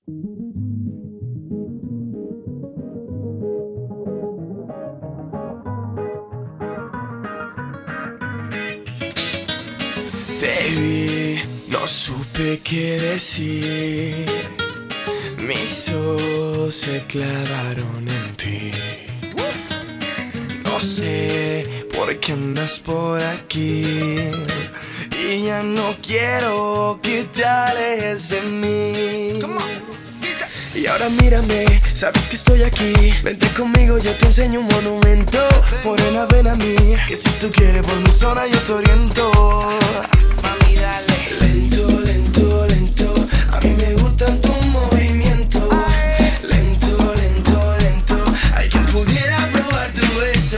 Te vi, no supe qué decir. Mis ojos se clavaron en ti. No sé por qué andas por aquí. Y ya no quiero que te alejes de mí. Y ahora mírame, sabes que estoy aquí. Vente conmigo, yo te enseño un monumento. Morena, ven a mí, que si tú quieres por mi zona yo te oriento. Mami, dale. Lento, lento, lento, a mí me gustan tus movimientos. Lento, lento, lento, hay quien pudiera probar tu beso.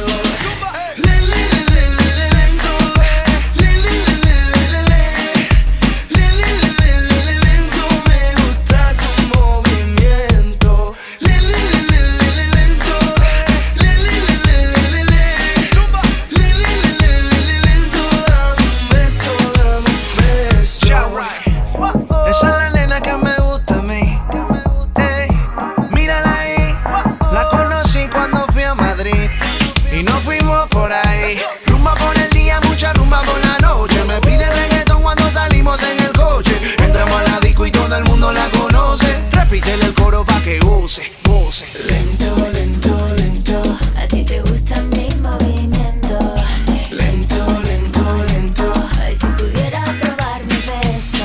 Y nos fuimos por ahí. Rumba por el día, mucha rumba por la noche. Me pide reggaetón cuando salimos en el coche. Entramos a la disco y todo el mundo la conoce. Repítele el coro pa' que goce, goce. Lento, lento, lento, a ti te gusta mi movimiento. lento, lento, lento. Ay, si pudiera probar mi beso.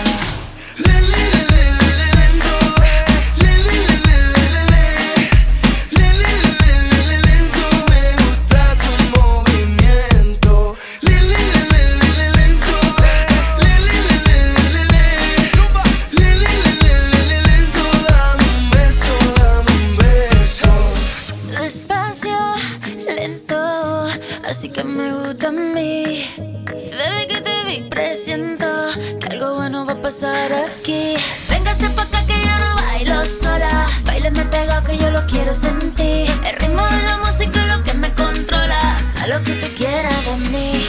Despacio, lento, así que me gusta a mí. Desde que te vi presiento que algo bueno va a pasar aquí. Véngase pa' acá que yo no bailo sola. Báileme pegado que yo lo quiero sentir. El ritmo de la música es lo que me controla. A lo que tú quieras de mí.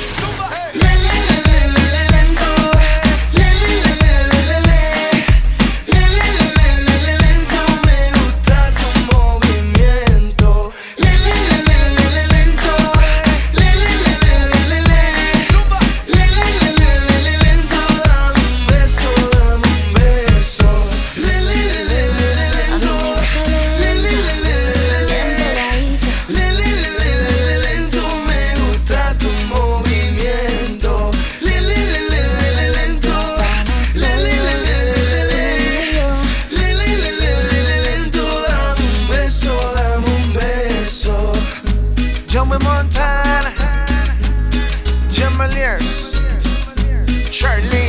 Montana, Jim Meliers, Charlie.